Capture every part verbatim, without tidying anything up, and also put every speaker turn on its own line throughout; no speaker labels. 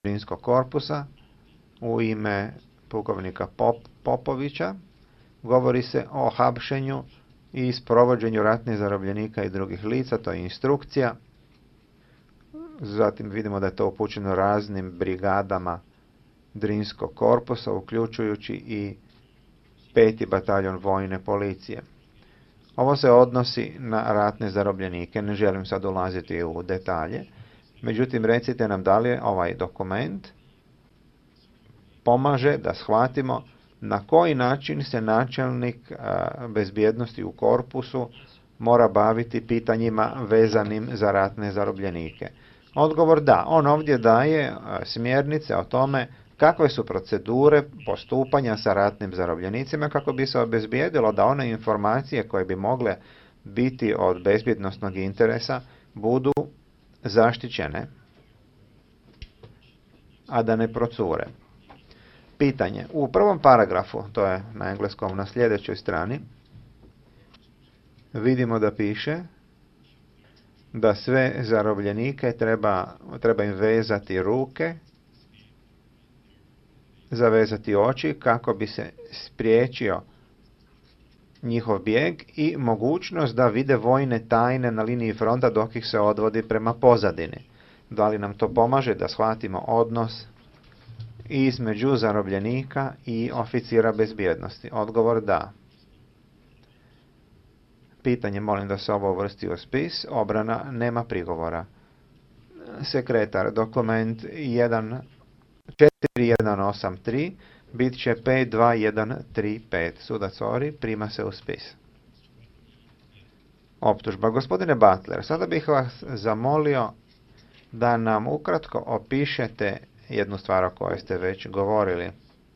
Drinskog korpusa u ime pukovnika Pop, Popovića. Govori se o hapšenju i sprovođenju ratnih zarobljenika i drugih lica, to je instrukcija. Zatim vidimo da je to upućeno raznim brigadama Drinskog korpusa, uključujući i peti bataljon vojne policije. Ovo se odnosi na ratne zarobljenike, ne želim sad ulaziti u detalje, međutim recite nam da li je ovaj dokument pomaže da shvatimo na koji način se načelnik bezbjednosti u korpusu mora baviti pitanjima vezanim za ratne zarobljenike. Odgovor da, on ovdje daje smjernice o tome kakve su procedure postupanja sa ratnim zarobljenicima kako bi se obezbijedilo da one informacije koje bi mogle biti od bezbjednosnog interesa budu zaštićene, a da ne procure. Pitanje. U prvom paragrafu, to je na engleskom na sljedećoj strani, vidimo da piše da sve zarobljenike treba, treba im vezati ruke, zavezati oči kako bi se spriječio njihov bijeg i mogućnost da vide vojne tajne na liniji fronta dok ih se odvodi prema pozadini. Da li nam to pomaže da shvatimo odnos između zarobljenika i oficira bezbjednosti? Odgovor da. Pitanje, molim da se ovo uvrsti u spis. Obrana nema prigovora. Sekretar, dokument četiri jedan osam tri, bit će pet dva jedan tri pet. Sudac Ori prima se u spis. Optužba. Gospodine Butler, sada bih vas zamolio da nam ukratko opišete jednu stvar o kojoj ste već govorili,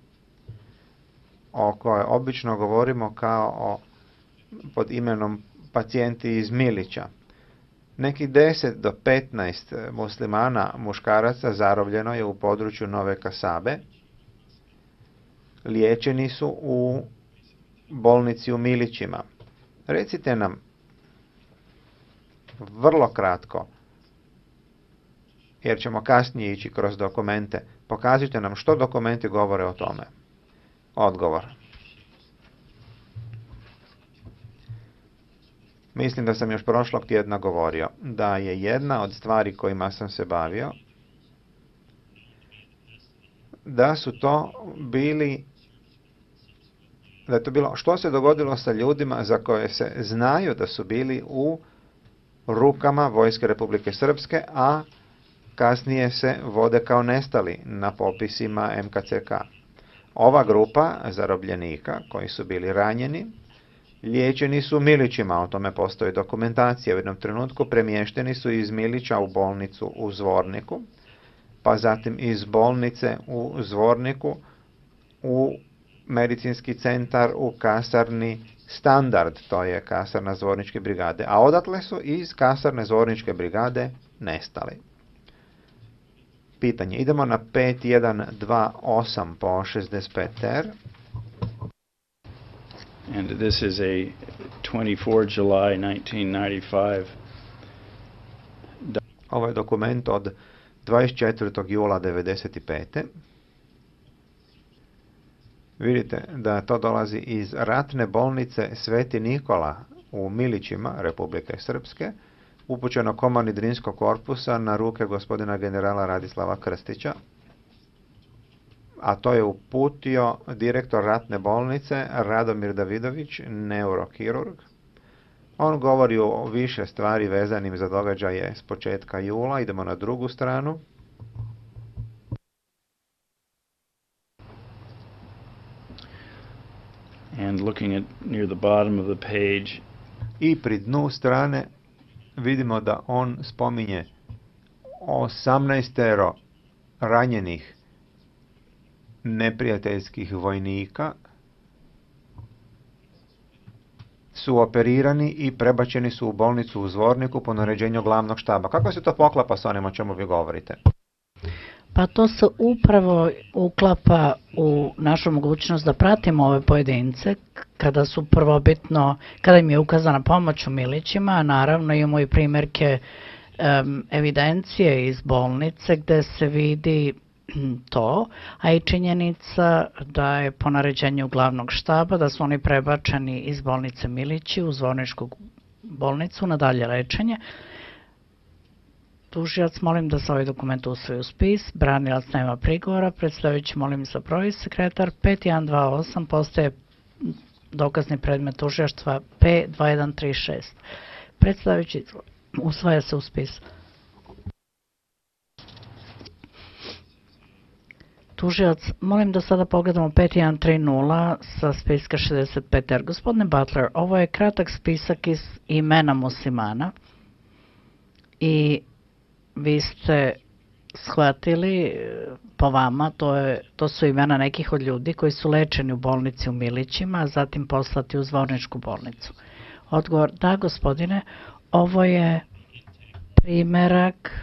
o kojoj obično govorimo kao o, pod imenom pacijenti iz Milića. Nekih deset do petnaest muslimana muškaraca zarobljeno je u području Nove Kasabe. Liječeni su u bolnici u Milićima. Recite nam vrlo kratko, jer ćemo kasnije ići kroz dokumente, pokažite nam što dokumenti govore o tome. Odgovor. Mislim da sam još prošlog tjedna govorio da je jedna od stvari kojima sam se bavio da su to bili da je to bilo što se dogodilo sa ljudima za koje se znaju da su bili u rukama Vojske Republike Srpske, a kasnije se vode kao nestali na popisima M K C K. Ova grupa zarobljenika koji su bili ranjeni liječeni su u Milićima, o tome postoji dokumentacija. U jednom trenutku premješteni su iz Milića u bolnicu u Zvorniku, pa zatim iz bolnice u Zvorniku u medicinski centar u kasarni Standard, to je kasarna Zvorničke brigade, a odatle su iz kasarne Zvorničke brigade nestali. Pitanje. Idemo na pet jedan dva osam po šezdeset pet ter.
And this is a twenty-fourth of July nineteen ninety-five.
Ovo je dokument od dvadeset četvrtog jula devedeset pete. Vidite da to dolazi iz ratne bolnice Sveti Nikola u Milićima Republike Srpske, upućeno komandi Drinskog korpusa na ruke gospodina generala Radislava Krstića, a to je uputio direktor ratne bolnice Radomir Davidović, neurokirurg. On govori o više stvari vezanim za događaje s početka jula. Idemo na drugu stranu.
And looking at near the bottom of the page.
I pri dnu strane vidimo da on spominje osamnaestero ranjenih neprijateljskih vojnika su operirani i prebačeni su u bolnicu u Zvorniku po naređenju glavnog štaba. Kako se to poklapa s onim o čemu vi govorite?
Pa to se upravo uklapa u našu mogućnost da pratimo ove pojedince kada su prvobitno, kada im je ukazana pomoć u Milićima. Naravno imamo i primjerke um, evidencije iz bolnice gde se vidi to, a i činjenica da je po naređenju glavnog štaba da su oni prebačeni iz bolnice Milići u Zvorničku bolnicu na dalje lečenje. Tužilac, molim da se ovaj dokument usvoji u spis. Branilac nema prigovora. Predstavljajući, molim za broj, sekretar pet jedan dva osam postaje dokazni predmet tužilaštva P dva jedan tri šest. Predstavljajući, usvaja se u spis. Tužilac, molim da sada pogledamo pet jedan tri nula sa spiska šezdeset pet R. Gospodine Butler, ovo je kratak spisak iz imena muslimana i vi ste shvatili, po vama, to, je, to su imena nekih od ljudi koji su lečeni u bolnici u Milićima, a zatim poslati u Zvorničku bolnicu. Odgovor, da gospodine, ovo je primerak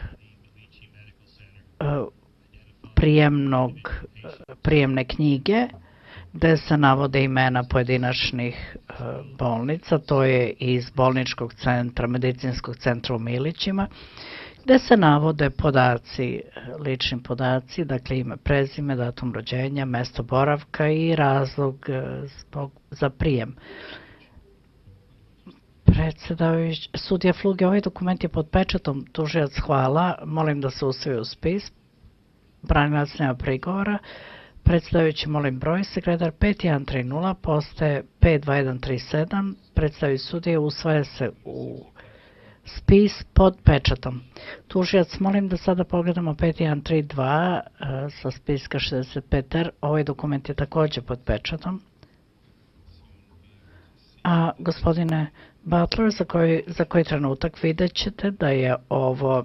uh, prijemnog, prijemne knjige gde se navode imena pojedinačnih uh, bolnica, to je iz bolničkog centra, medicinskog centra u Milićima, gde se navode podaci, lični podaci, dakle ime, prezime, datum rođenja, mesto boravka i razlog zbog, za prijem. Predsedavajući, sudija Fluge, ovaj dokument je pod pečatom, tužilac, hvala, molim da se usvoji u spis. Branilac nema prigovora. Predstavljajući, molim broj, sekretar pet jedan tri nula postaje P dva jedan tri sedam, predstavljajući sudije, usvaja se u spis pod pečatom. Tužilac, molim da sada pogledamo pet jedan tri dva uh, sa spiska šezdeset pet R. Ovaj dokument je također pod pečatom. A gospodine Butler, za koji, za koji trenutak vidjet ćete da je ovo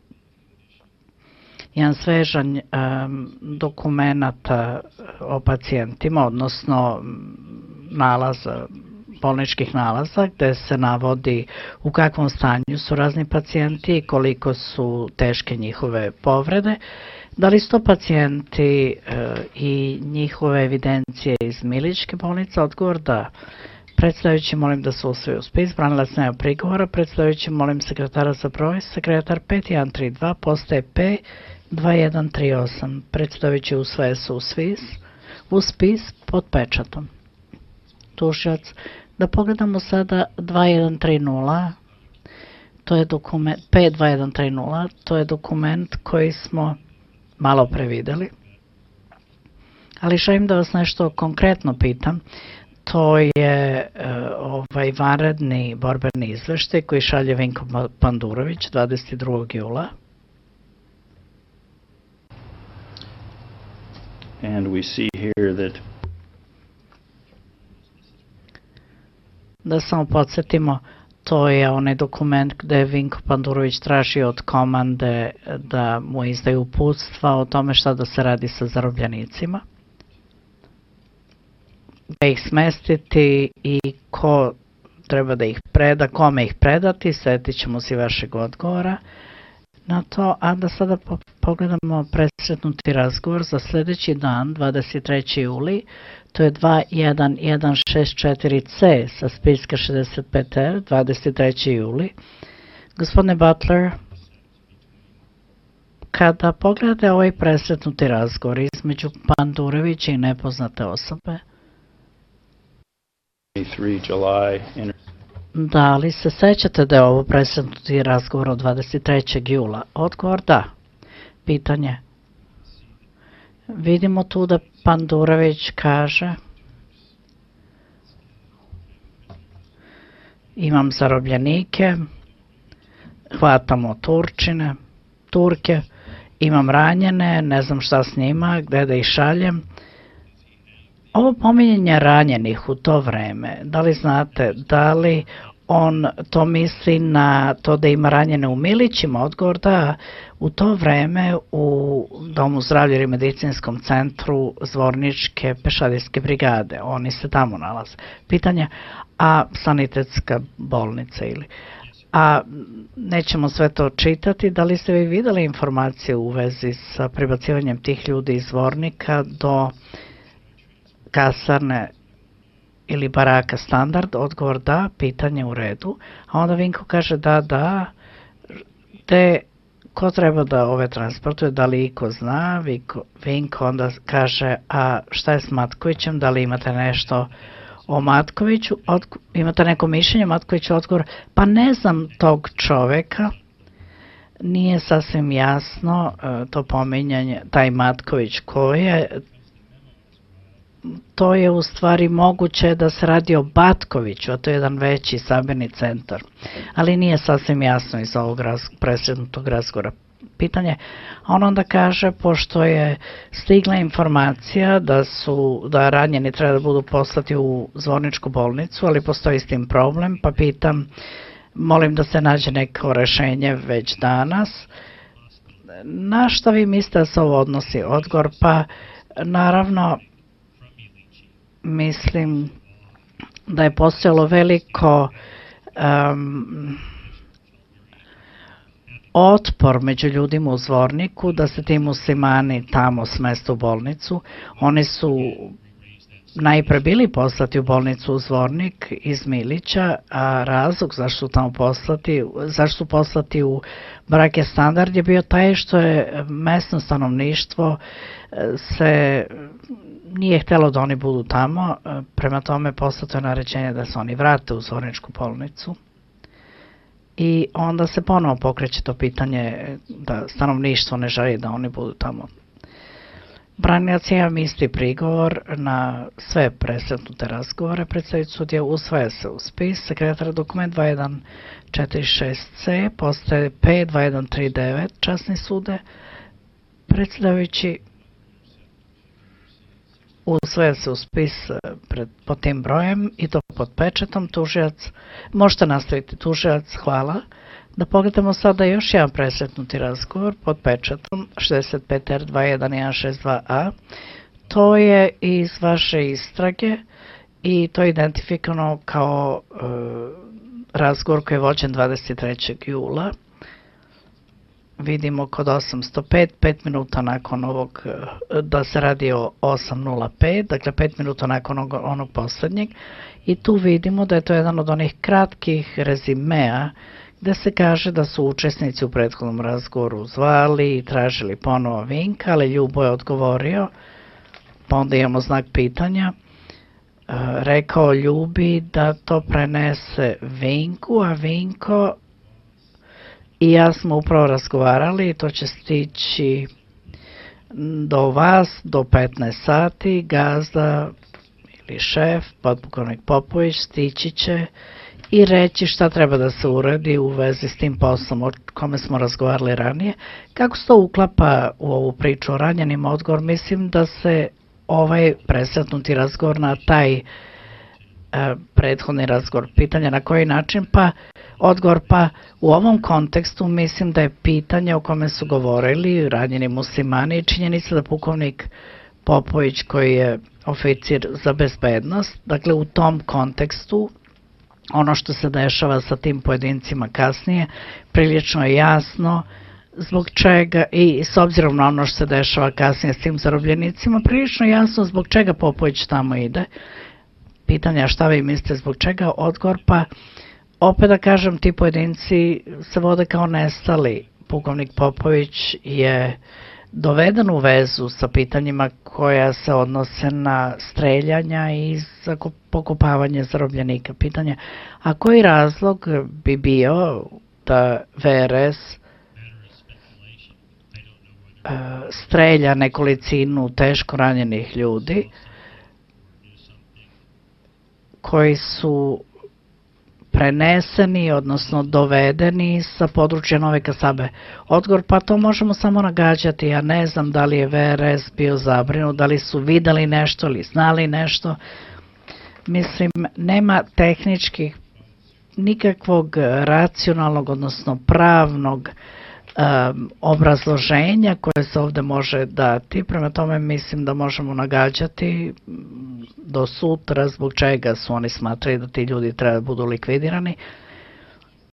jedan svežanj um, dokumenata o pacijentima, odnosno nalaza, bolničkih nalaza, gde se navodi u kakvom stanju su razni pacijenti i koliko su teške njihove povrede. Da li su to pacijenti uh, i njihove evidencije iz Milićke bolnice? Odgovor da. Predstavljajući, molim da se usvoji u spis. Branilac nema prigovora. Predstavljajući, molim sekretara za broj. Sekretar pet jedan tri dva postaje P dva jedan tri osam. Predstavljajući, usvaja se u spis, u spis pod pečatom. Tužilac, da pogledamo sada dva jedan tri nula. To je dokument, P dva jedan tri nula, to je dokument koji smo malo pre videli. Ali želim da vas nešto konkretno pitam. To je uh, ovaj vanredni borbeni izveštaj koji šalje Vinko Pandurović dvadeset drugog jula.
And we see here that
Da samo podsjetimo, to je onaj dokument gde Vinko Pandurović traži od komande da mu izdaju uputstva o tome šta da se radi sa zarobljenicima, da ih smestiti i ko treba da ih preda, kome ih predati. Setit ćemo se vašeg odgovora na to, a da sada po pogledamo presretnuti razgovor za sljedeći dan, dvadeset treći juli, to je dva jedan jedan šest četiri C sa spiska šezdeset pet R, dvadeset treći juli. Gospodine Butler, kada pogledate ovaj presretnuti razgovor između Pandurovića i nepoznate osobe, da li se sećate da je ovo presretnuti razgovor od dvadeset trećeg jula? Odgovor da. Pitanje. Vidimo tu da Pandurović kaže: imam zarobljenike, hvatamo Turčine, Turke, imam ranjene, ne znam šta s njima, gde da ih šaljem. Ovo pominjanje ranjenih u to vreme, da li znate, da li on to misli na to da ima ranjene u Milićima? Odgovor da. U to vreme u Domu zdravlja ili medicinskom centru Zvorničke pešadijske brigade, oni se tamo nalaze. Pitanje, a sanitetska bolnica ili... A nećemo sve to čitati, da li ste vi videli informacije u vezi sa prebacivanjem tih ljudi iz Zvornika do kasarne ili baraka Standard? Odgovor da. Pitanje u redu. A onda Vinko kaže da, da, te ko treba da ove transportuje, da li iko zna, Viko, Vinko onda kaže, a šta je s Matkovićem, da li imate nešto o Matkoviću, od, imate neko mišljenje, Matković odgovor, pa ne znam tog čoveka, nije sasvim jasno to pominjanje, taj Matković ko je, to je u stvari moguće da se radi o Batkoviću, a to je jedan veći sabirni centar, ali nije sasvim jasno iz ovog raz, presretnutog razgovora. Pitanje, on onda kaže, pošto je stigla informacija da su, da ranjeni treba da budu poslati u Zvorničku bolnicu, ali postoji s tim problem, pa pitam, molim da se nađe neko rešenje već danas. Na šta vi mislite da se ovo odnosi? Odgovor, pa naravno, mislim da je postojalo veliko um, otpor među ljudima u Zvorniku da se ti muslimani tamo smeste u bolnicu. Oni su najpre bili poslati u bolnicu u Zvornik iz Milića, a razlog zašto su tamo poslati, zašto su poslati u Barake Standard je bio taj što je mesno stanovništvo se nije htelo da oni budu tamo, prema tome poslato je naređenje da se oni vrate u Zvorničku bolnicu. I onda se ponovo pokreće to pitanje da stanovništvo ne želi da oni budu tamo. Branilac imam isti prigovor na sve presretnute razgovore. Predstavitelj sudija usvaja se u spis. Sekretar dokument dva jedan četiri šest C, postaje P dva jedan tri devet, časni sude. Predsjedavajući usvaja se u spis pred, pod tim brojem i to pod pečetom. Tužilac, možete nastaviti tužilac, hvala. Da pogledamo sada još jedan presretnuti razgovor pod pečetom šezdeset pet R dva jedan jedan šest dva A. To je iz vaše istrage i to je identifikovano kao e, razgovor koji je vođen dvadeset trećeg jula. Vidimo kod osamsto pet, pet minuta nakon ovog, da se radi o osam nula pet, dakle pet minuta nakon onog, onog poslednjeg. I tu vidimo da je to jedan od onih kratkih rezimea gde se kaže da su učesnici u prethodnom razgovoru zvali i tražili ponovo Vinka, ali Ljubo je odgovorio, pa onda imamo znak pitanja, e, rekao Ljubi da to prenese Vinku, a Vinko i ja smo upravo razgovarali i to će stići do vas do petnaest sati, gazda ili šef, podpukovnik Popović, stići će i reći šta treba da se uradi u vezi s tim poslom o kome smo razgovarali ranije. Kako se to uklapa u ovu priču o ranjenim? Odgovor, mislim da se ovaj presretnuti razgovor na taj e, prethodni razgovor, pitanje na koji način, pa odgovor, pa u ovom kontekstu mislim da je pitanje o kome su govorili ranjeni muslimani i činjenica da pukovnik Popović koji je oficir za bezbednost, dakle u tom kontekstu ono što se dešava sa tim pojedincima kasnije, prilično je jasno zbog čega, i s obzirom na ono što se dešava kasnije s tim zarobljenicima, prilično je jasno zbog čega Popović tamo ide. Pitanja šta vi mislite zbog čega? Odgovor, pa opet da kažem, ti pojedinci se vode kao nestali. Pukovnik Popović je doveden u vezu sa pitanjima koja se odnose na streljanja i pokopavanje zarobljenika. Pitanje, a koji razlog bi bio da V R S strelja nekolicinu teško ranjenih ljudi koji su preneseni, odnosno dovedeni sa područja Nove Kasabe? Odgovor, pa to možemo samo nagađati. Ja ne znam da li je V R S bio zabrinut, da li su videli nešto ili znali nešto. Mislim, nema tehničkih, nikakvog racionalnog, odnosno pravnog um, obrazloženja koje se ovde može dati. Prema tome mislim da možemo nagađati do sutra zbog čega su oni smatrali da ti ljudi treba da budu likvidirani.